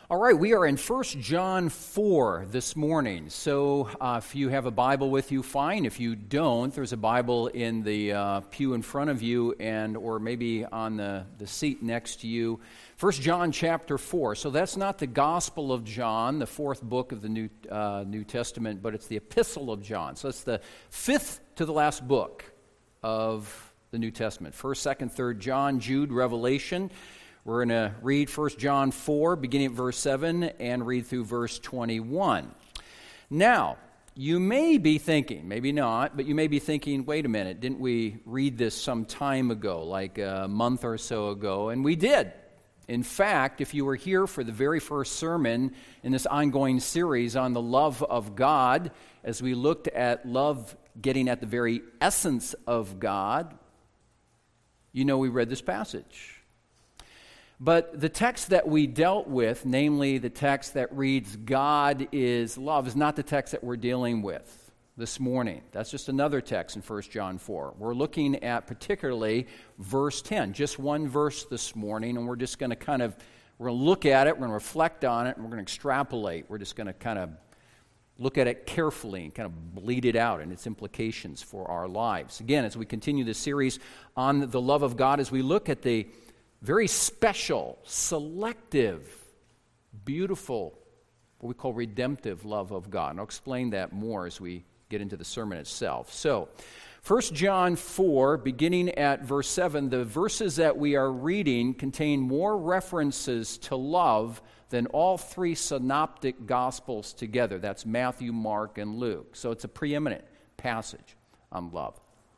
All right, we are in 1 John 4 this morning. So if you have a Bible with you, fine. If you don't, there's a Bible in the pew in front of you or maybe on the seat next to you. 1 John chapter 4. So that's not the Gospel of John, the fourth book of the New Testament, but it's the Epistle of John. So it's the fifth to the last book of the New Testament. 1st, 2nd, 3rd John, Jude, Revelation. We're going to read 1 John 4, beginning at verse 7, and read through verse 21. Now, you may be thinking, maybe not, but you may be thinking, wait a minute, didn't we read this some time ago, like a month or so ago? And we did. In fact, if you were here for the very first sermon in this ongoing series on the love of God, as we looked at love getting at the very essence of God, you know we read this passage. But the text that we dealt with, namely the text that reads, God is love, is not the text that we're dealing with this morning. That's just another text in 1 John 4. We're looking at particularly verse 10, just one verse this morning, and we're just going to we're going to look at it, we're going to reflect on it, and we're going to extrapolate. We're just going to kind of look at it carefully and kind of bleed it out and its implications for our lives. Again, as we continue this series on the love of God, as we look at the very special, selective, beautiful, what we call redemptive love of God. And I'll explain that more as we get into the sermon itself. So, 1 John 4, beginning at verse 7, the verses that we are reading contain more references to love than all three synoptic gospels together. That's Matthew, Mark, and Luke. So it's a preeminent passage on love.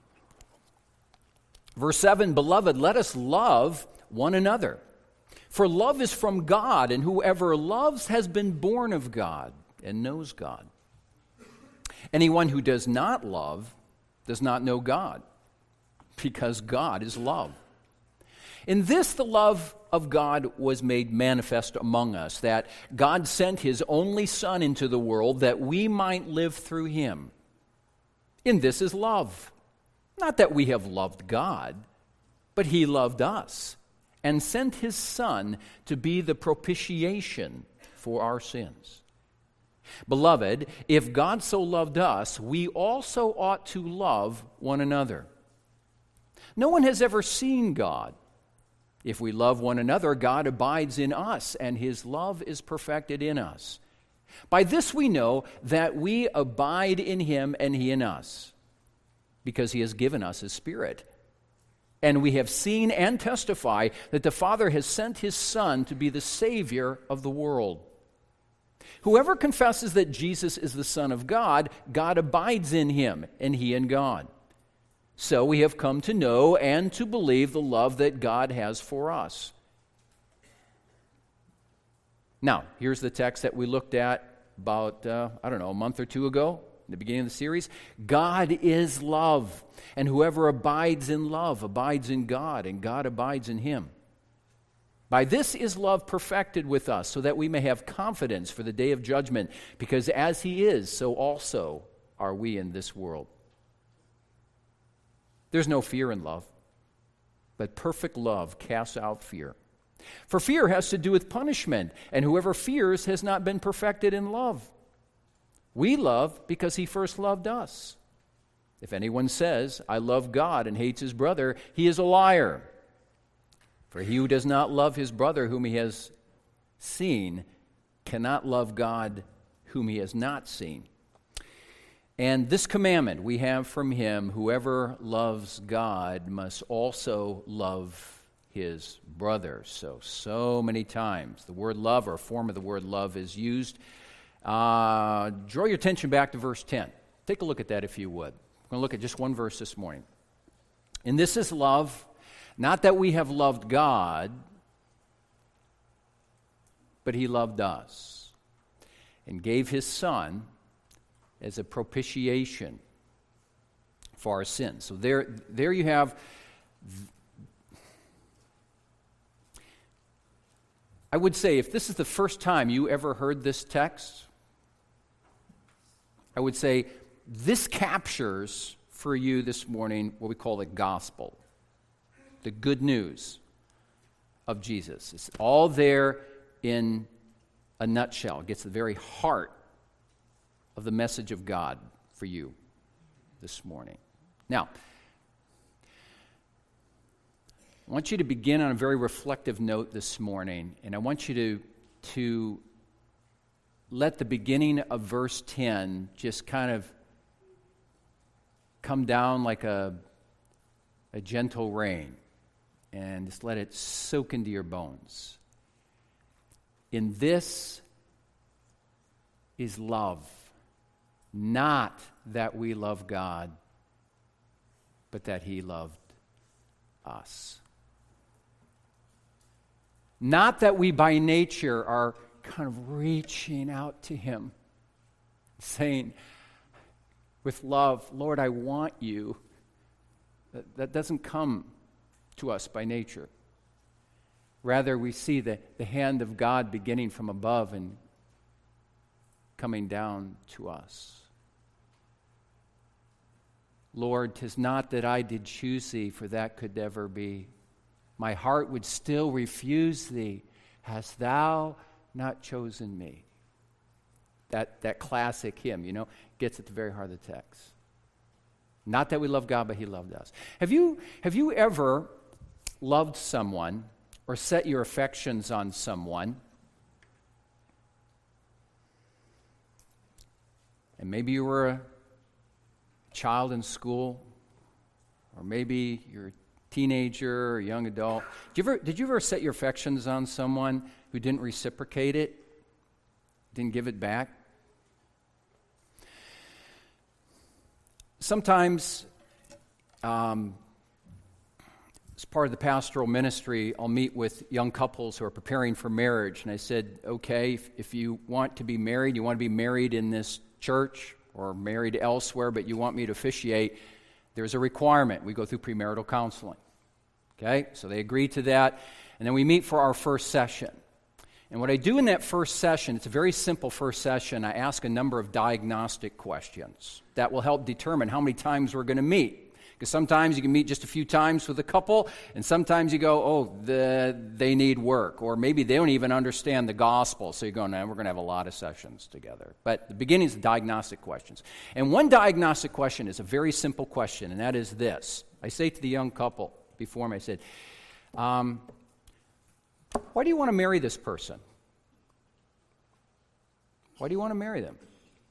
Verse 7, Beloved, let us love one another. For love is from God, and whoever loves has been born of God and knows God. Anyone who does not love does not know God, because God is love. In this the love of God was made manifest among us, that God sent his only Son into the world that we might live through him. In this is love. Not that we have loved God, but he loved us and sent his Son to be the propitiation for our sins. Beloved, if God so loved us, we also ought to love one another. No one has ever seen God. If we love one another, God abides in us, and his love is perfected in us. By this we know that we abide in him and he in us, because he has given us his Spirit. And we have seen and testify that the Father has sent his Son to be the Savior of the world. Whoever confesses that Jesus is the Son of God, God abides in him, and he in God. So we have come to know and to believe the love that God has for us. Now, here's the text that we looked at about, a month or two ago. In the beginning of the series, God is love, and whoever abides in love abides in God, and God abides in him. By this is love perfected with us, so that we may have confidence for the day of judgment, because as he is, so also are we in this world. There's no fear in love, but perfect love casts out fear. For fear has to do with punishment, and whoever fears has not been perfected in love. We love because he first loved us. If anyone says, I love God, and hates his brother, he is a liar. For he who does not love his brother whom he has seen cannot love God whom he has not seen. And this commandment we have from him, whoever loves God must also love his brother. So many times the word love, or a form of the word love, is used. Draw your attention back to verse 10. Take a look at that if you would. We're going to look at just one verse this morning. And this is love, not that we have loved God, but he loved us and gave his Son as a propitiation for our sins. So there you have. I would say if this is the first time you ever heard this text, I would say this captures for you this morning what we call the gospel, the good news of Jesus. It's all there in a nutshell. It gets to the very heart of the message of God for you this morning. Now, I want you to begin on a very reflective note this morning, and I want you to let the beginning of verse 10 just kind of come down like a gentle rain, and just let it soak into your bones. In this is love, not that we love God, but that He loved us. Not that we by nature are kind of reaching out to Him, saying with love, Lord, I want you. That doesn't come to us by nature. Rather, we see the hand of God beginning from above and coming down to us. Lord, 'tis not that I did choose thee, for that could never be. My heart would still refuse thee. Hast thou not chosen me? That classic hymn, gets at the very heart of the text. Not that we love God, but He loved us. Have you ever loved someone or set your affections on someone, and maybe you were a child in school, or maybe you're a teenager or a young adult. Did you ever set your affections on someone who didn't reciprocate it, didn't give it back? Sometimes, as part of the pastoral ministry, I'll meet with young couples who are preparing for marriage. And I said, okay, if you want to be married, you want to be married in this church or married elsewhere, but you want me to officiate, there's a requirement. We go through premarital counseling. Okay, so they agree to that. And then we meet for our first session. And what I do in that first session, it's a very simple first session. I ask a number of diagnostic questions that will help determine how many times we're going to meet. Because sometimes you can meet just a few times with a couple, and sometimes you go, they need work. Or maybe they don't even understand the gospel. So you go, no, we're going to have a lot of sessions together. But the beginning is diagnostic questions. And one diagnostic question is a very simple question, and that is this. I say to the young couple before me, I said, why do you want to marry this person? Why do you want to marry them?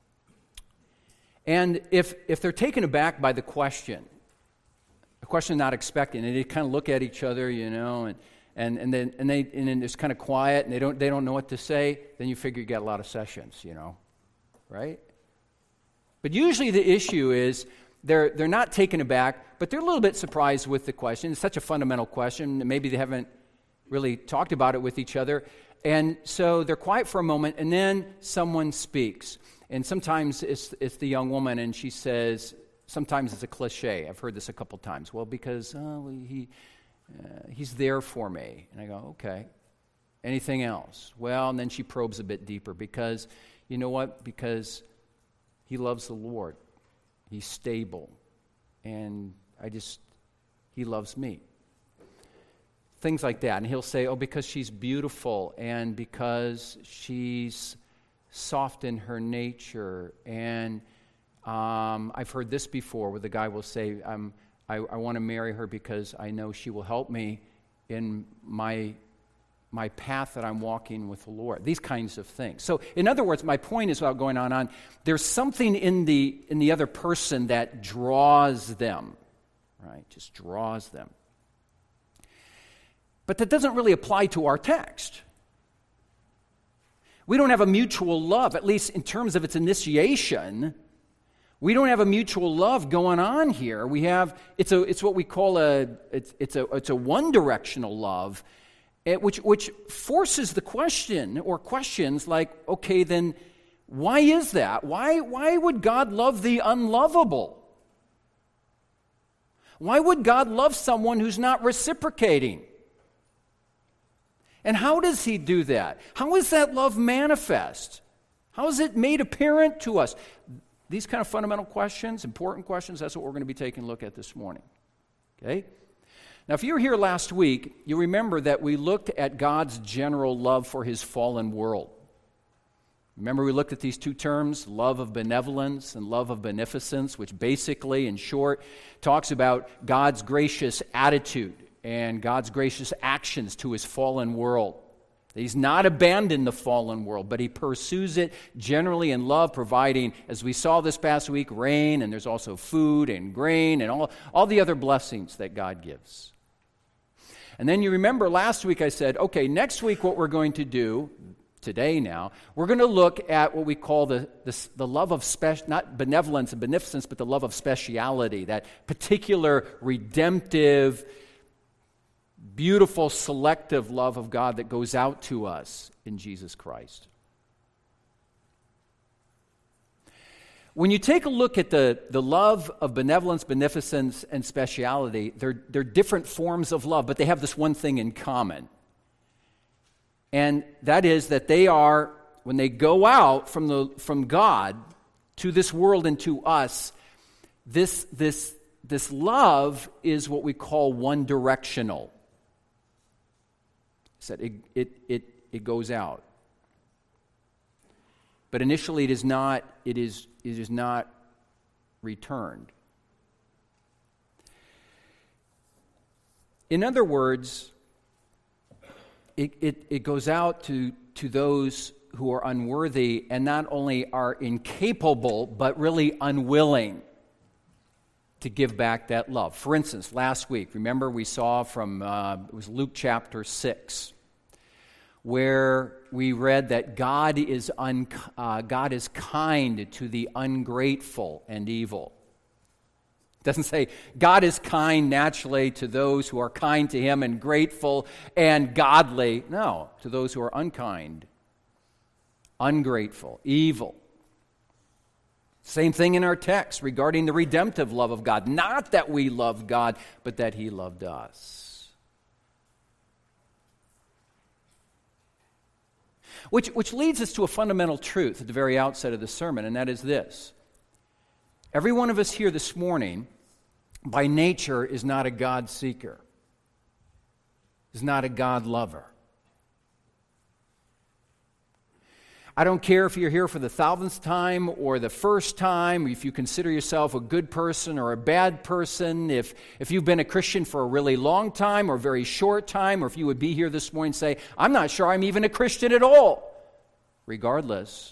And if they're taken aback by the question not expecting, and they kind of look at each other, and then it's kind of quiet, and they don't know what to say, then you figure you get a lot of sessions, right? But usually the issue is they're not taken aback, but they're a little bit surprised with the question. It's such a fundamental question, and maybe they haven't really talked about it with each other. And so they're quiet for a moment, and then someone speaks. And sometimes it's the young woman, and she says, sometimes it's a cliche. I've heard this a couple times. Well, because he's there for me. And I go, okay. Anything else? Well, and then she probes a bit deeper because, you know what? Because he loves the Lord. He's stable. And he loves me. Things like that. And he'll say, because she's beautiful and because she's soft in her nature. And I've heard this before where the guy will say, I want to marry her because I know she will help me in my path that I'm walking with the Lord. These kinds of things. So in other words, my point is, without going on, there's something in the other person that draws them, right? Just draws them. But that doesn't really apply to our text. We don't have a mutual love, at least in terms of its initiation. We don't have a mutual love going on here. We have it's what we call a one-directional love, which forces the question or questions like, okay, then why is that? Why would God love the unlovable? Why would God love someone who's not reciprocating? And how does He do that? How is that love manifest? How is it made apparent to us? These kind of fundamental questions, important questions, that's what we're going to be taking a look at this morning. Okay? Now, if you were here last week, you remember that we looked at God's general love for His fallen world. Remember, we looked at these two terms, love of benevolence and love of beneficence, which basically, in short, talks about God's gracious attitude and God's gracious actions to his fallen world. He's not abandoned the fallen world, but he pursues it generally in love, providing, as we saw this past week, rain, and there's also food and grain and all the other blessings that God gives. And then you remember last week I said, okay, next week what we're going to do, today now, we're going to look at what we call the love of not benevolence and beneficence, but the love of speciality, that particular redemptive, beautiful, selective love of God that goes out to us in Jesus Christ. When you take a look at the love of benevolence, beneficence, and speciality, they're different forms of love, but they have this one thing in common. And that is that they are, when they go out from God to this world and to us, this love is what we call one-directional. So it goes out. But initially it is not returned. In other words, it goes out to those who are unworthy and not only are incapable, but really unwilling to give back that love. For instance, last week, remember we saw from, it was Luke chapter 6, where we read that God is kind to the ungrateful and evil. It doesn't say God is kind naturally to those who are kind to him and grateful and godly. No, to those who are unkind, ungrateful, evil. Same thing in our text regarding the redemptive love of God. Not that we loved God, but that he loved us. Which leads us to a fundamental truth at the very outset of the sermon, and that is this. Every one of us here this morning, by nature, is not a God seeker, is not a God lover. I don't care if you're here for the 1,000th time or the first time, if you consider yourself a good person or a bad person, if you've been a Christian for a really long time or a very short time, or if you would be here this morning and say, I'm not sure I'm even a Christian at all. Regardless,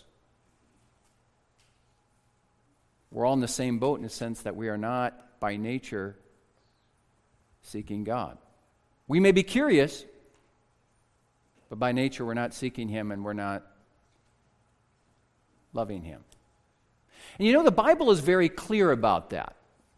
we're all in the same boat in the sense that we are not, by nature, seeking God. We may be curious, but by nature we're not seeking him and we're not loving him. And you know, the Bible is very clear about that.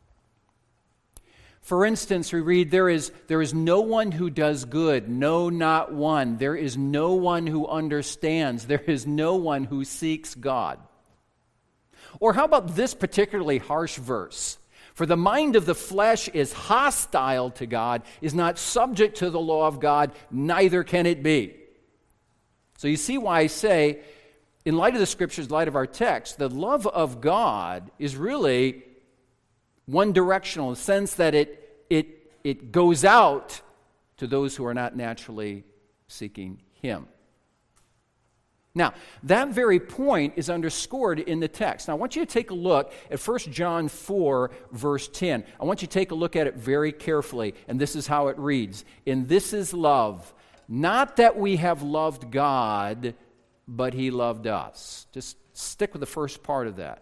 For instance, we read, there is no one who does good, no, not one. There is no one who understands. There is no one who seeks God. Or how about this particularly harsh verse? For the mind of the flesh is hostile to God, is not subject to the law of God, neither can it be. So you see why I say, in light of the Scriptures, in light of our text, the love of God is really one-directional in the sense that it goes out to those who are not naturally seeking him. Now, that very point is underscored in the text. Now, I want you to take a look at 1 John 4, verse 10. I want you to take a look at it very carefully, and this is how it reads. And this is love, not that we have loved God, but he loved us. Just stick with the first part of that.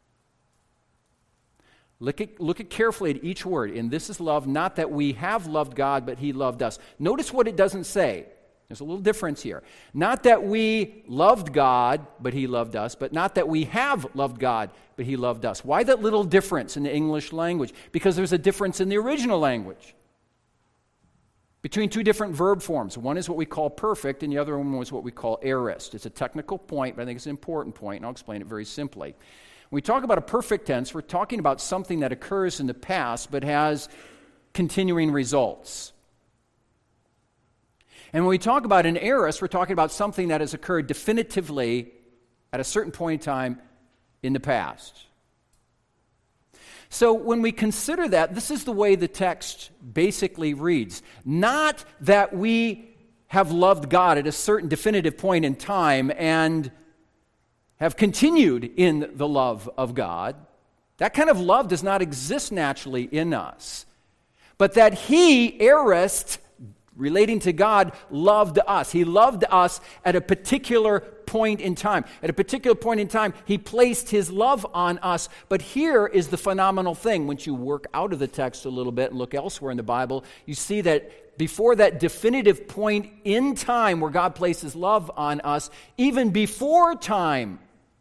Look at carefully at each word. And this is love, not that we have loved God, but he loved us. Notice what it doesn't say. There's a little difference here. Not that we loved God, but he loved us, but not that we have loved God, but he loved us. Why that little difference in the English language? Because there's a difference in the original language between two different verb forms. One is what we call perfect, and the other one was what we call aorist. It's a technical point, but I think it's an important point, and I'll explain it very simply. When we talk about a perfect tense, we're talking about something that occurs in the past but has continuing results. And when we talk about an aorist, we're talking about something that has occurred definitively at a certain point in time in the past. So when we consider that, this is the way the text basically reads. Not that we have loved God at a certain definitive point in time and have continued in the love of God. That kind of love does not exist naturally in us. But that he, aorist, relating to God, loved us. He loved us at a particular point in time. At a particular point in time, he placed his love on us. But here is the phenomenal thing. Once you work out of the text a little bit and look elsewhere in the Bible, you see that before that definitive point in time where God places love on us, even before time,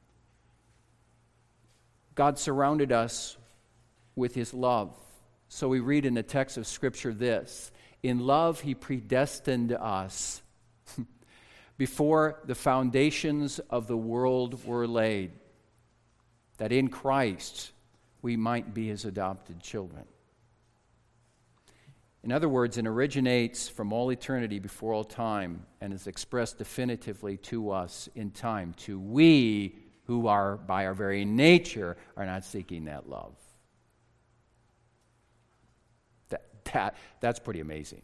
God surrounded us with his love. So we read in the text of Scripture this: in love he predestined us before the foundations of the world were laid, that in Christ we might be his adopted children. In other words, it originates from all eternity before all time and is expressed definitively to us in time, to we who are, by our very nature, are not seeking that love. That's pretty amazing.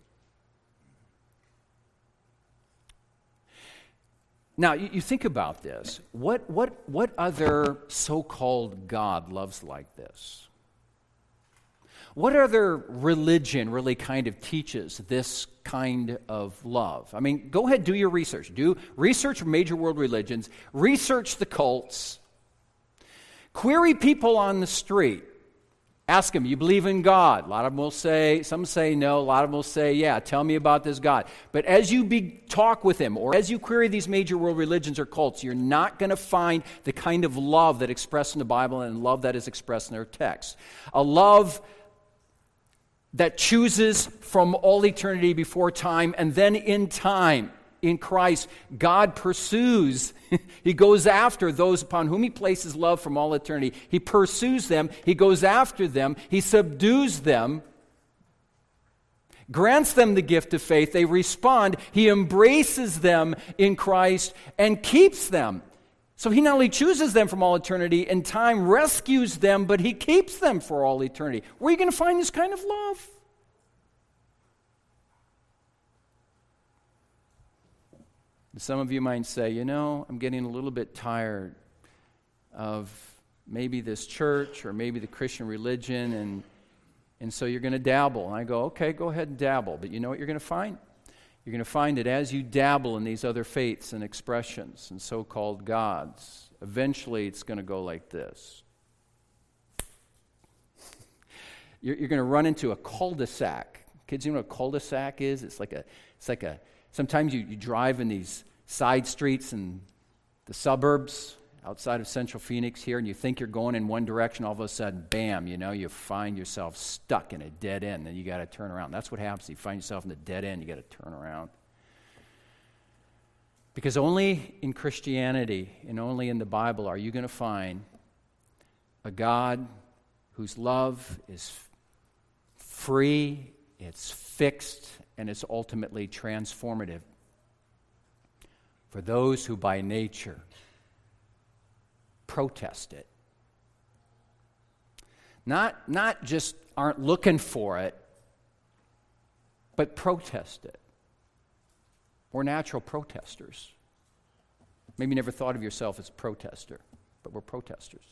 Now, you think about this. What other so-called God loves like this? What other religion really kind of teaches this kind of love? I mean, go ahead, do your research. Do research major world religions. Research the cults. Query people on the street. Ask them, you believe in God? A lot of them will say, some say no, a lot of them will say, yeah, tell me about this God. But as you talk with them, or as you query these major world religions or cults, you're not going to find the kind of love that expressed in the Bible and love that is expressed in their text. A love that chooses from all eternity before time, and then in time, in Christ, God pursues. He goes after those upon whom he places love from all eternity. He pursues them. He goes after them. He subdues them. Grants them the gift of faith. They respond. He embraces them in Christ and keeps them. So he not only chooses them from all eternity and time, rescues them, but he keeps them for all eternity. Where are you going to find this kind of love? Some of you might say, I'm getting a little bit tired of maybe this church or maybe the Christian religion, and so you're going to dabble. And I go, okay, go ahead and dabble. But you know what you're going to find? You're going to find that as you dabble in these other faiths and expressions and so-called gods, eventually it's going to go like this. You're going to run into a cul-de-sac. Kids, you know what a cul-de-sac is? It's like a sometimes you drive in these side streets in the suburbs outside of Central Phoenix here, and you think you're going in one direction, all of a sudden, bam, you find yourself stuck in a dead end, and you got to turn around. That's what happens. You find yourself in a dead end, you got to turn around. Because only in Christianity and only in the Bible are you going to find a God whose love is free, it's fixed, and it's ultimately transformative for those who by nature protest it. Not just aren't looking for it, but protest it. We're natural protesters. Maybe you never thought of yourself as a protester, but we're protesters.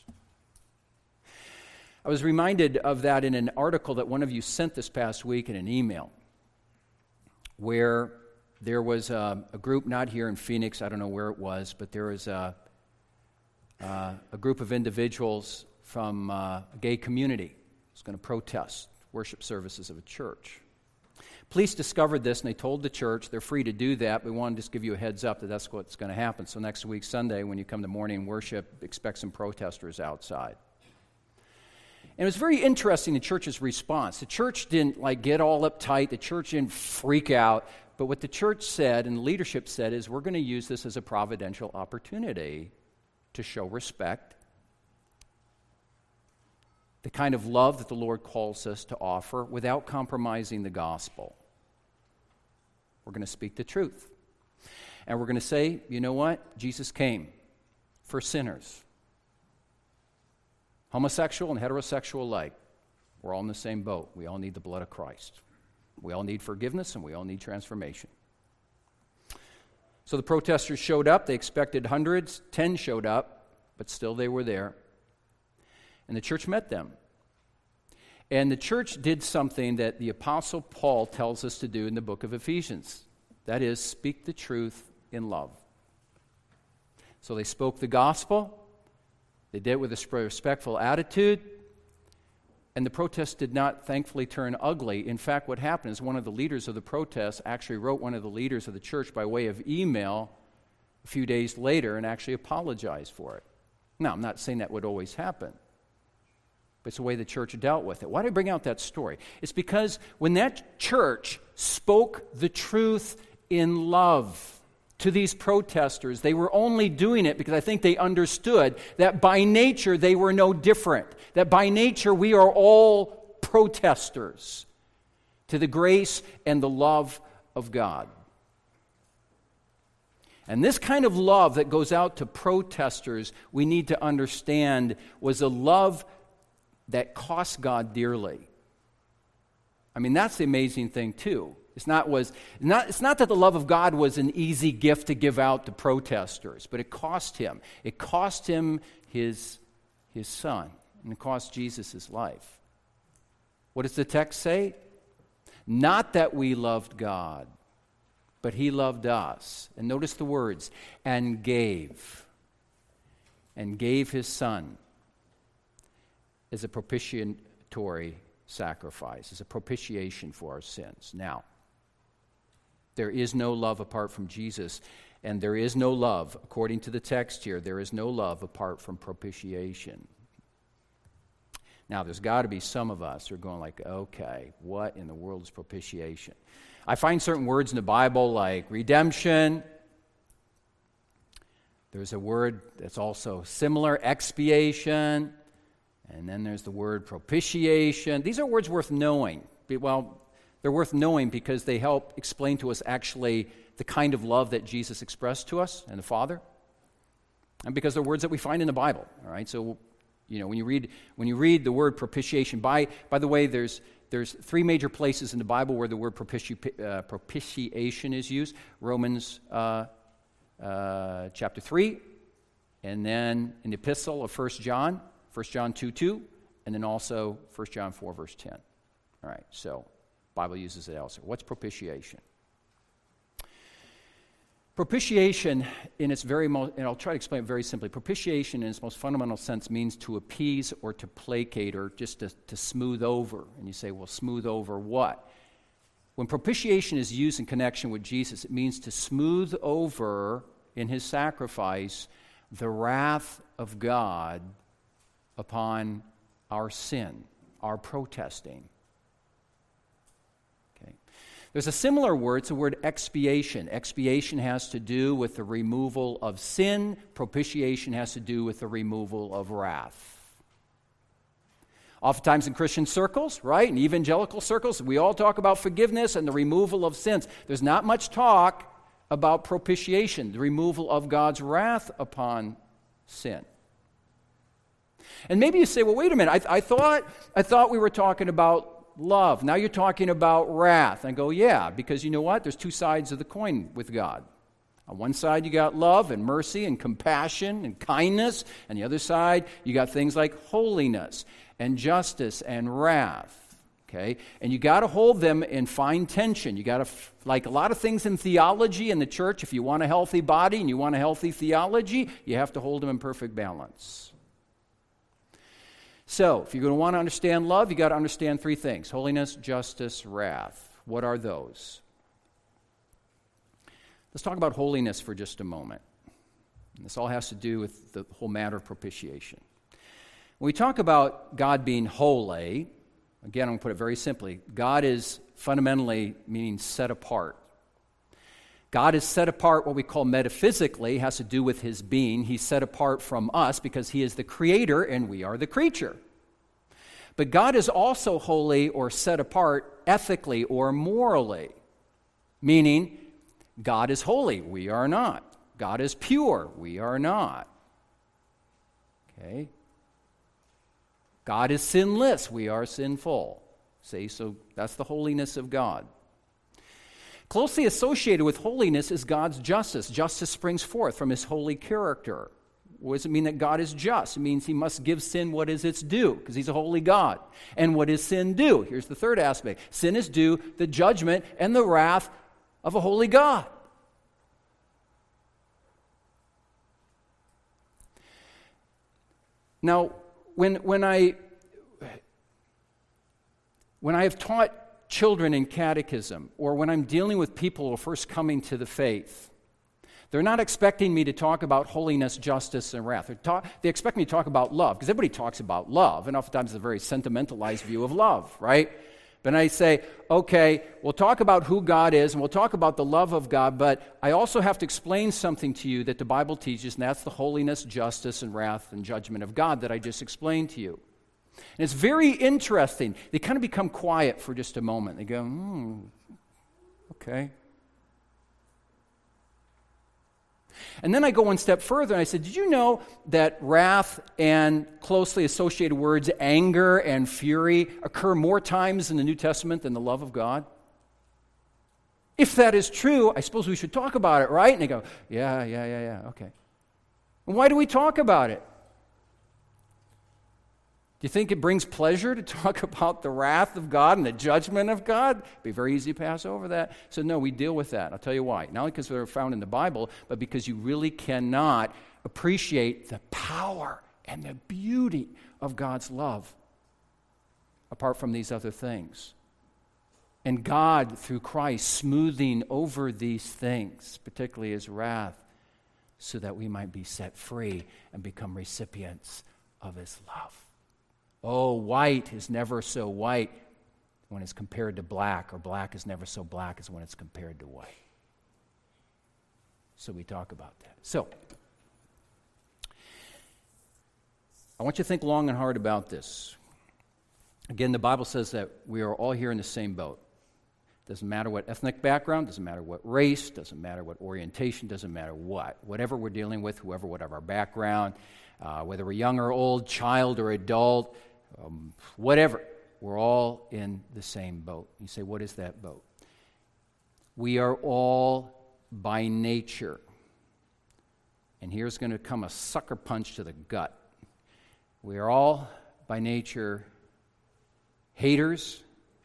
I was reminded of that in an article that one of you sent this past week in an email, where there was a group, not here in Phoenix, I don't know where it was, but there was a group of individuals from a gay community who's going to protest worship services of a church. Police discovered this, and they told the church they're free to do that. We want to just give you a heads up that that's what's going to happen. So next week, Sunday, when you come to morning worship, expect some protesters outside. And it was very interesting, the church's response. The church didn't get all uptight. The church didn't freak out. But what the church said and the leadership said is, we're going to use this as a providential opportunity to show respect, the kind of love that the Lord calls us to offer without compromising the gospel. We're going to speak the truth. And we're going to say, you know what? Jesus came for sinners. Homosexual and heterosexual alike. We're all in the same boat. We all need the blood of Christ. We all need forgiveness and we all need transformation. So the protesters showed up. They expected hundreds. 10 showed up. but still they were there. And the church met them. And the church did something that the Apostle Paul tells us to do in the book of Ephesians. That is, speak the truth in love. So they spoke the gospel. They did it with a respectful attitude. And the protest did not, thankfully, turn ugly. In fact, what happened is one of the leaders of the protest actually wrote one of the leaders of the church by way of email a few days later and actually apologized for it. Now, I'm not saying that would always happen, but it's the way the church dealt with it. Why do I bring out that story? It's because when that church spoke the truth in love to these protesters, they were only doing it because I think they understood that by nature they were no different. That by nature we are all protesters to the grace and the love of God. And this kind of love that goes out to protesters, we need to understand, was a love that cost God dearly. I mean, that's the amazing thing too. It's not that the love of God was an easy gift to give out to protesters, but it cost him. It cost him his son, and it cost Jesus his life. What does the text say? Not that we loved God, but he loved us. And notice the words, and gave his son as a propitiatory sacrifice, as a propitiation for our sins. Now, there is no love apart from Jesus, and there is no love, according to the text here, there is no love apart from propitiation. Now, there's got to be some of us who are going like, okay, what in the world is propitiation? I find certain words in the Bible like redemption. There's a word that's also similar, expiation. And then there's the word propitiation. These are words worth knowing. Well, they're worth knowing because they help explain to us actually the kind of love that Jesus expressed to us and the Father. And because they're words that we find in the Bible. All right, so when you read the word propitiation, by the way, there's three major places in the Bible where the word propitiation is used. Romans chapter 3, and then in the epistle of 1 John 2:2, and then also 1 John 4, verse 10. All right, so Bible uses it elsewhere. What's propitiation? Propitiation in its very most, and I'll try to explain it very simply, propitiation in its most fundamental sense means to appease or to placate or just to smooth over. And you say, well, smooth over what? When propitiation is used in connection with Jesus, it means to smooth over in his sacrifice the wrath of God upon our sin, our protesting. Okay. There's a similar word, it's the word expiation. Expiation has to do with the removal of sin. Propitiation has to do with the removal of wrath. Oftentimes in Christian circles, right, in evangelical circles, we all talk about forgiveness and the removal of sins. There's not much talk about propitiation, the removal of God's wrath upon sin. And maybe you say, well, wait a minute, I thought we were talking about love. Now you're talking about wrath. And I go, yeah, because you know what? There's two sides of the coin with God. On one side, you got love and mercy and compassion and kindness. And the other side, you got things like holiness and justice and wrath. Okay? And you got to hold them in fine tension. You got to, like a lot of things in theology in the church, if you want a healthy body and you want a healthy theology, you have to hold them in perfect balance. So, if you're going to want to understand love, you got to understand three things: holiness, justice, wrath. What are those? Let's talk about holiness for just a moment. And this all has to do with the whole matter of propitiation. When we talk about God being holy, again, I'm going to put it very simply, God is fundamentally meaning set apart. God is set apart, what we call metaphysically, has to do with his being. He's set apart from us because he is the creator and we are the creature. But God is also holy or set apart ethically or morally, meaning God is holy, we are not. God is pure, we are not. Okay? God is sinless, we are sinful. See, so that's the holiness of God. Closely associated with holiness is God's justice. Justice springs forth from his holy character. What does it mean that God is just? It means he must give sin what is its due, because he's a holy God. And what is sin due? Here's the third aspect. Sin is due the judgment and the wrath of a holy God. Now, when I have taught children in catechism, or when I'm dealing with people who are first coming to the faith, they're not expecting me to talk about holiness, justice, and wrath. They expect me to talk about love, because everybody talks about love, and oftentimes it's a very sentimentalized view of love, right? But I say, okay, we'll talk about who God is, and we'll talk about the love of God, but I also have to explain something to you that the Bible teaches, and that's the holiness, justice, and wrath and judgment of God that I just explained to you. And it's very interesting. They kind of become quiet for just a moment. They go, okay. And then I go one step further, and I said, did you know that wrath and closely associated words, anger and fury, occur more times in the New Testament than the love of God? If that is true, I suppose we should talk about it, right? And they go, yeah, okay. And why do we talk about it? Do you think it brings pleasure to talk about the wrath of God and the judgment of God? It'd be very easy to pass over that. So no, we deal with that. I'll tell you why. Not only because they're found in the Bible, but because you really cannot appreciate the power and the beauty of God's love apart from these other things. And God, through Christ, smoothing over these things, particularly his wrath, so that we might be set free and become recipients of his love. Oh, white is never so white when it's compared to black, or black is never so black as when it's compared to white. So we talk about that. So, I want you to think long and hard about this. Again, the Bible says that we are all here in the same boat. Doesn't matter what ethnic background, doesn't matter what race, doesn't matter what orientation, doesn't matter what. Whatever we're dealing with, whatever our background, whether we're young or old, child or adult, whatever, we're all in the same boat. You say, what is that boat? We are all by nature, and here's going to come a sucker punch to the gut. We are all by nature haters,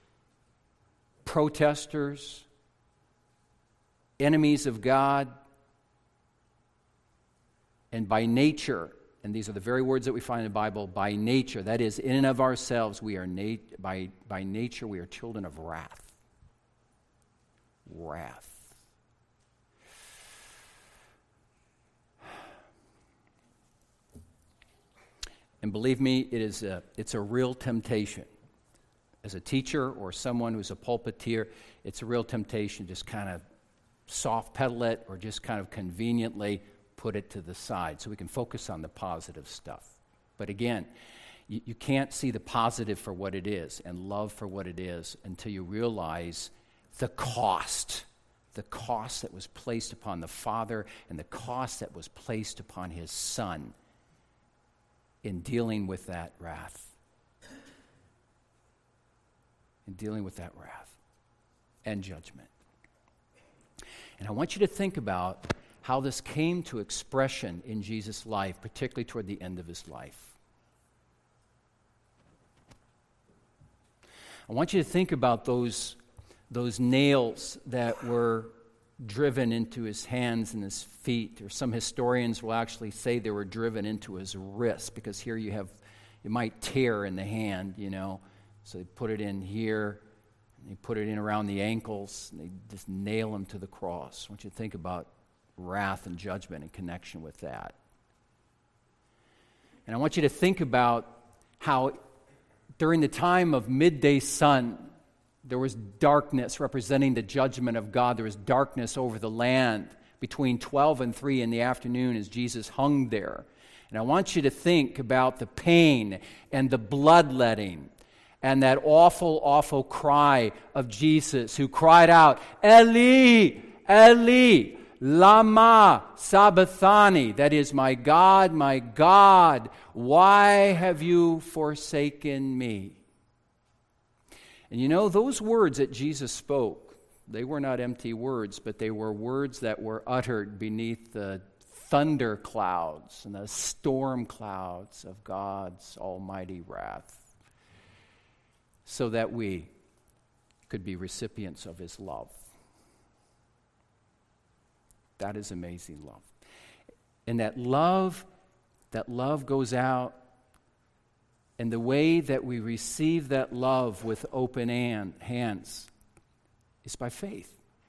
protesters, enemies of God, and by nature, and these are the very words that we find in the Bible, by nature, that is, in and of ourselves, we are by nature, we are children of wrath. Wrath. And believe me, it's a real temptation. As a teacher or someone who's a pulpiteer, it's a real temptation to just kind of soft pedal it or just kind of conveniently put it to the side so we can focus on the positive stuff. But again, you can't see the positive for what it is and love for what it is until you realize the cost that was placed upon the Father and the cost that was placed upon his Son in dealing with that wrath. In dealing with that wrath and judgment. And I want you to think about how this came to expression in Jesus' life, particularly toward the end of his life. I want you to think about those nails that were driven into his hands and his feet, or some historians will actually say they were driven into his wrists, because here you might tear in the hand, So they put it in here, and they put it in around the ankles, and they just nail him to the cross. I want you to think about wrath and judgment in connection with that. And I want you to think about how during the time of midday sun, there was darkness representing the judgment of God. There was darkness over the land between 12 and 3 in the afternoon as Jesus hung there. And I want you to think about the pain and the bloodletting and that awful, awful cry of Jesus, who cried out, Eli, Eli, lama sabachthani. That is, my God, why have you forsaken me? And those words that Jesus spoke, they were not empty words, but they were words that were uttered beneath the thunder clouds and the storm clouds of God's almighty wrath, so that we could be recipients of his love. That is amazing love. And that love goes out, and the way that we receive that love with open hands is by faith.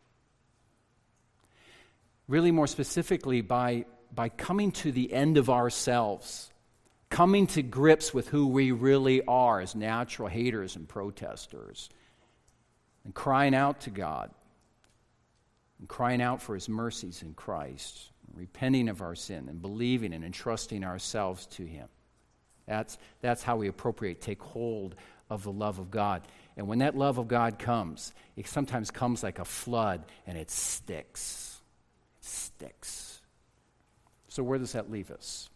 Really, more specifically, by coming to the end of ourselves, coming to grips with who we really are as natural haters and protesters, and crying out to God, and crying out for his mercies in Christ, repenting of our sin, and believing and entrusting ourselves to him. That's how we take hold of the love of God. And when that love of God comes, it sometimes comes like a flood, and it sticks. It sticks. So where does that leave us?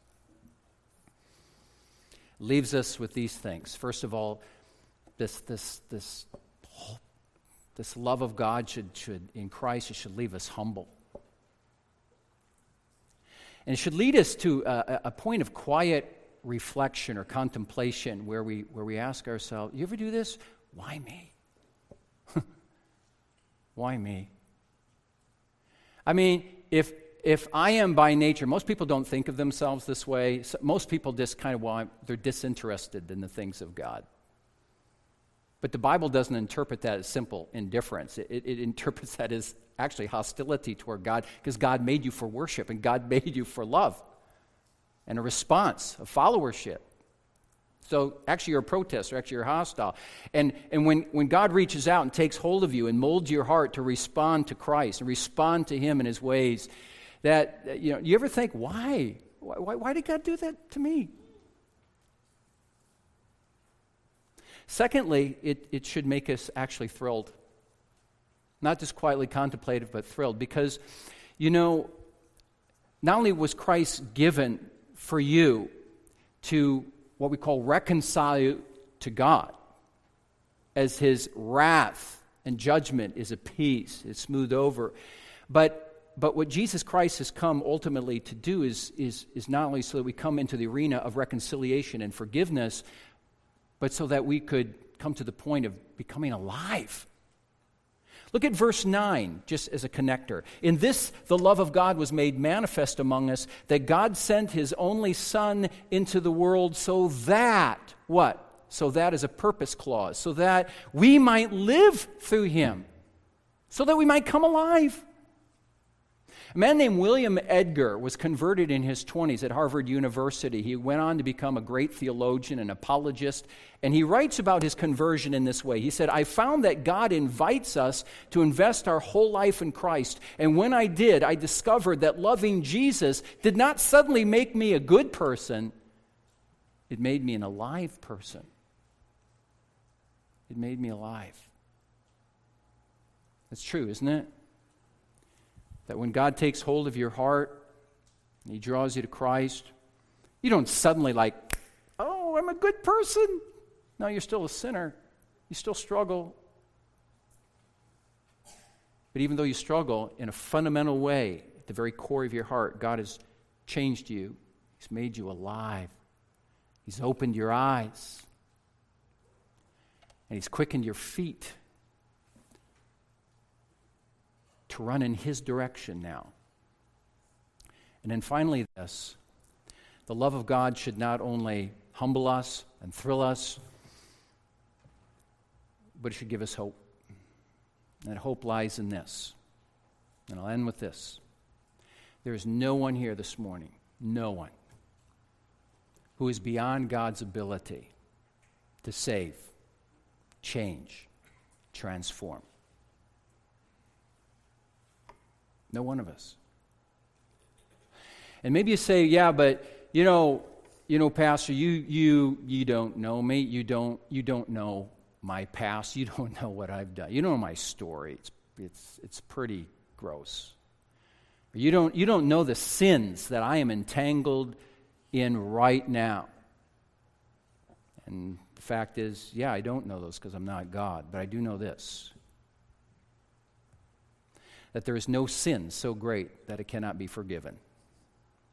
It leaves us with these things. First of all, this love of God should in Christ, it should leave us humble. And it should lead us to a point of quiet reflection or contemplation where we ask ourselves, you ever do this? Why me? Why me? I mean, if I am by nature, most people don't think of themselves this way. So most people just kind of they're disinterested in the things of God. But the Bible doesn't interpret that as simple indifference. It interprets that as actually hostility toward God, because God made you for worship, and God made you for love and a response, a followership. So actually you're a protester, actually you're hostile. And when God reaches out and takes hold of you and molds your heart to respond to Christ and respond to him in his ways, that, you ever think, why? Why did God do that to me? Secondly, it should make us actually thrilled. Not just quietly contemplative, but thrilled. Because, not only was Christ given for you to what we call reconcile you to God, as his wrath and judgment is appeased, it's smoothed over, but what Jesus Christ has come ultimately to do is not only so that we come into the arena of reconciliation and forgiveness, but so that we could come to the point of becoming alive. Look at verse 9, just as a connector. In this, the love of God was made manifest among us, that God sent his only Son into the world so that, what? So that is a purpose clause, so that we might live through him, so that we might come alive. A man named William Edgar was converted in his 20s at Harvard University. He went on to become a great theologian and apologist, and he writes about his conversion in this way. He said, I found that God invites us to invest our whole life in Christ, and when I did, I discovered that loving Jesus did not suddenly make me a good person. It made me an alive person. It made me alive. That's true, isn't it? That when God takes hold of your heart and he draws you to Christ, you don't suddenly oh, I'm a good person. No, you're still a sinner. You still struggle. But even though you struggle, in a fundamental way, at the very core of your heart, God has changed you. He's made you alive. He's opened your eyes. And he's quickened your feet to run in his direction now. And then finally this, the love of God should not only humble us and thrill us, but it should give us hope. And that hope lies in this. And I'll end with this. There is no one here this morning, no one, who is beyond God's ability to save, change, transform. No one of us. And maybe you say, yeah, but Pastor, you don't know me. You don't know my past. You don't know what I've done. You don't know my story. It's pretty gross. You don't know the sins that I am entangled in right now. And the fact is, yeah, I don't know those because I'm not God, but I do know this. That there is no sin so great that it cannot be forgiven.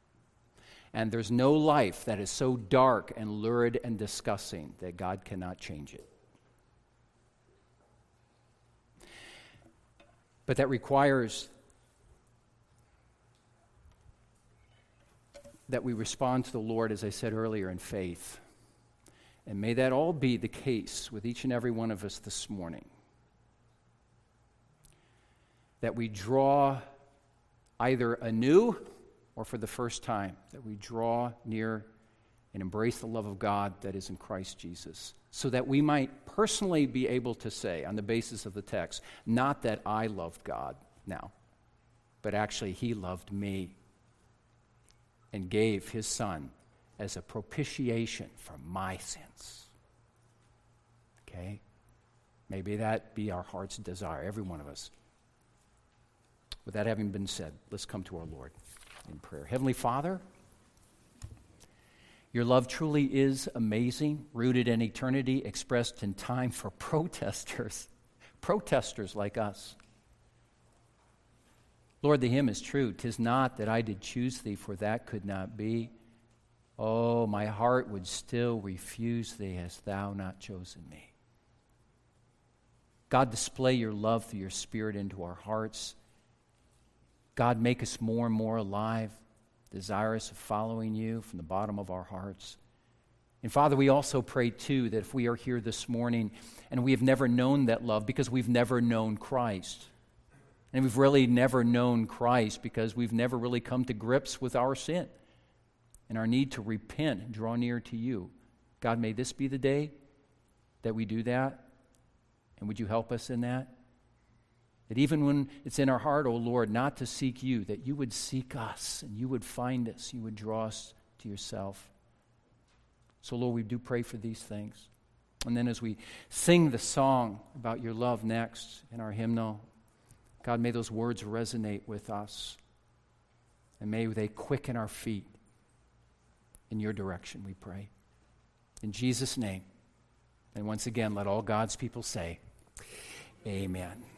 And there's no life that is so dark and lurid and disgusting that God cannot change it. But that requires that we respond to the Lord, as I said earlier, in faith. And may that all be the case with each and every one of us this morning. That we draw either anew or for the first time, that we draw near and embrace the love of God that is in Christ Jesus, so that we might personally be able to say, on the basis of the text, not that I loved God now, but actually He loved me and gave His Son as a propitiation for my sins. Okay? Maybe that be our heart's desire, every one of us. With that having been said, let's come to our Lord in prayer. Heavenly Father, your love truly is amazing, rooted in eternity, expressed in time for protesters like us. Lord, the hymn is true. 'Tis not that I did choose thee, for that could not be. Oh, my heart would still refuse thee, hast thou not chosen me. God, display your love through your Spirit into our hearts. God, make us more and more alive, desirous of following you from the bottom of our hearts. And Father, we also pray too that if we are here this morning and we have never known that love because we've never known Christ, and we've really never known Christ because we've never really come to grips with our sin and our need to repent and draw near to you. God, may this be the day that we do that. And would you help us in that? That even when it's in our heart, oh Lord, not to seek you, that you would seek us and you would find us, you would draw us to yourself. So Lord, we do pray for these things. And then as we sing the song about your love next in our hymnal, God, may those words resonate with us. And may they quicken our feet in your direction, we pray. In Jesus' name. And once again, let all God's people say, amen.